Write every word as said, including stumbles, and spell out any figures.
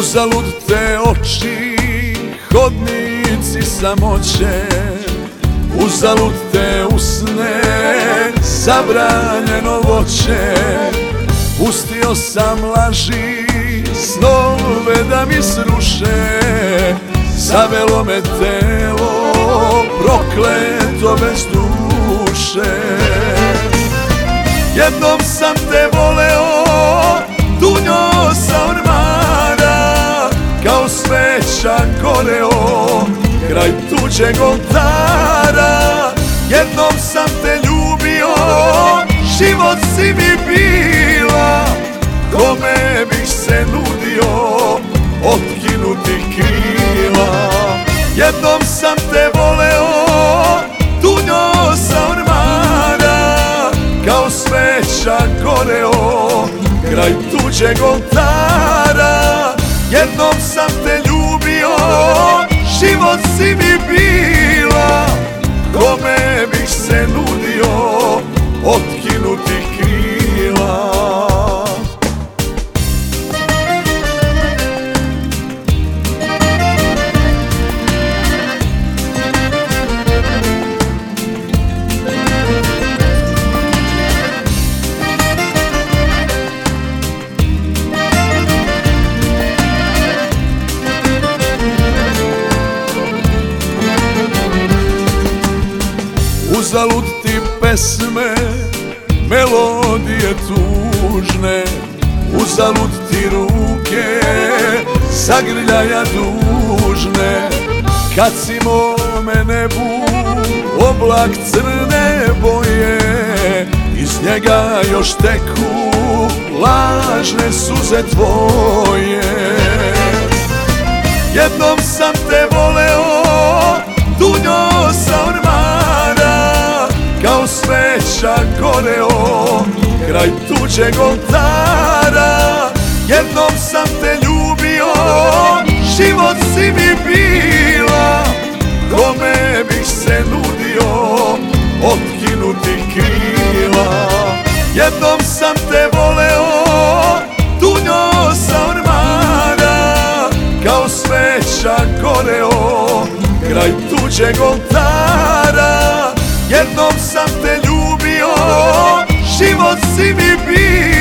Uzalud te oči, hodnici samoće, uzalud te usne, zabranjeno voće. Pustio sam laži, snove da mi sruše, zavelo me telo, prokleto bez duše. Jednom sam te voleo, dunjo sa ormara, kao sveća goreo, kraj tuđeg oltara. Jednom sam te ljubio, život si mi bila, kome bih se nudio, otkinuti krila. Jednom sam te voleo, dunjo sa ormara, kao sveća goreo, kraj tuđeg oltara. Jednom sam te ljubio, život si mi bila, kome bih se nudio, otkinuti krila. Uzalud ti pesme, melodije tužne, uzalud ti ruke, zagrljaja dužne. Kad si mome nebu oblak crne boje, iz njega još teku lažne suze tvoje. Jednom sam te voleo, dunjo sa ormara, kao sveća goreo, kraj tuđeg oltara. Jednom sam te ljubio, život si mi bila, kome bih se nudio, otkinuti krila. Jednom sam te voleo, dunjo sa ormara, kao sveća goreo, kraj tuđeg oltara. Jednom sam te ljubio, život si mi bio,